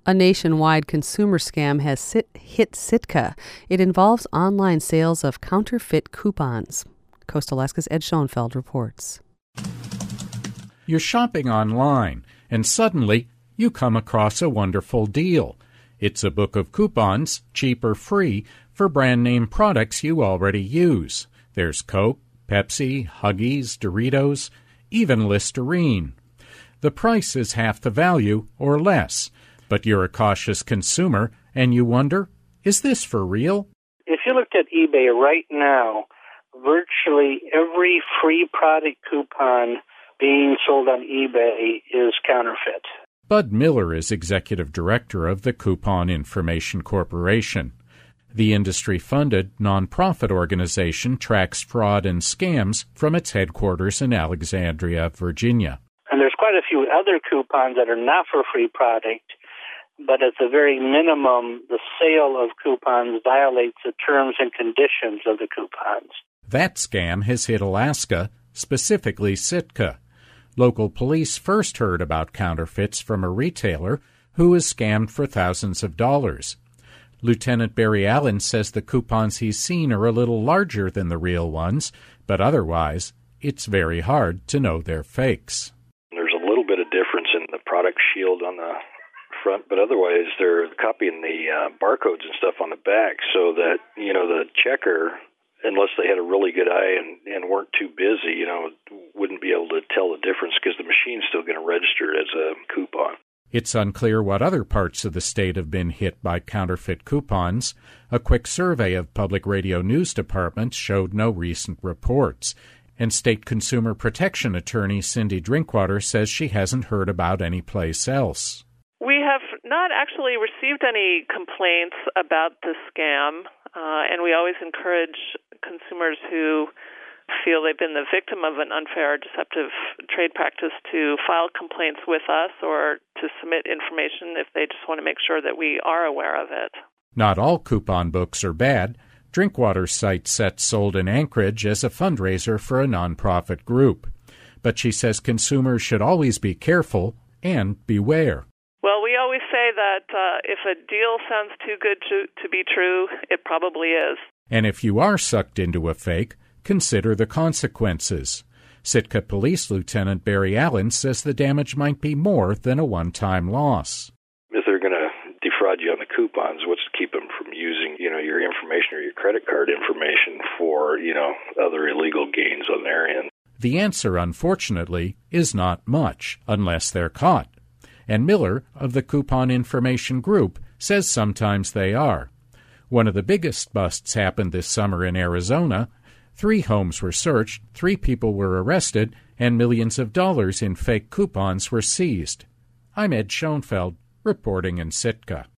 A nationwide consumer scam has hit Sitka. It involves online sales of counterfeit coupons. Coast Alaska's Ed Schoenfeld reports. You're shopping online, and suddenly you come across a wonderful deal. It's a book of coupons, cheap or free, for brand-name products you already use. There's Coke, Pepsi, Huggies, Doritos, even Listerine. The price is half the value or less. But you're a cautious consumer, and you wonder, is this for real? If you looked at eBay right now, virtually every free product coupon being sold on eBay is counterfeit. Bud Miller is executive director of the Coupon Information Corporation. The industry-funded, nonprofit organization tracks fraud and scams from its headquarters in Alexandria, Virginia. And there's quite a few other coupons that are not for free product, but at the very minimum, the sale of coupons violates the terms and conditions of the coupons. That scam has hit Alaska, specifically Sitka. Local police first heard about counterfeits from a retailer who was scammed for thousands of dollars. Lieutenant Barry Allen says the coupons he's seen are a little larger than the real ones, but otherwise, it's very hard to know they're fakes. There's a little bit of difference in the product shield on the front, but otherwise they're copying the barcodes and stuff on the back so that, the checker, unless they had a really good eye and weren't too busy, wouldn't be able to tell the difference because the machine's still going to register it as a coupon. It's unclear what other parts of the state have been hit by counterfeit coupons. A quick survey of public radio news departments showed no recent reports. And State Consumer Protection Attorney Cindy Drinkwater says she hasn't heard about any place else. We have not actually received any complaints about the scam, and we always encourage consumers who feel they've been the victim of an unfair or deceptive trade practice to file complaints with us or to submit information if they just want to make sure that we are aware of it. Not all coupon books are bad. Drinkwater cites Sets Sold in Anchorage as a fundraiser for a nonprofit group. But she says consumers should always be careful and beware. Well, we always say that if a deal sounds too good to be true, it probably is. And if you are sucked into a fake, consider the consequences. Sitka Police Lieutenant Barry Allen says the damage might be more than a one-time loss. If they're going to defraud you on the coupons, what's to keep them from using, your information or your credit card information for, other illegal gains on their end? The answer, unfortunately, is not much, unless they're caught. And Miller of the Coupon Information Group says sometimes they are. One of the biggest busts happened this summer in Arizona. 3 homes were searched, 3 people were arrested, and millions of dollars in fake coupons were seized. I'm Ed Schoenfeld, reporting in Sitka.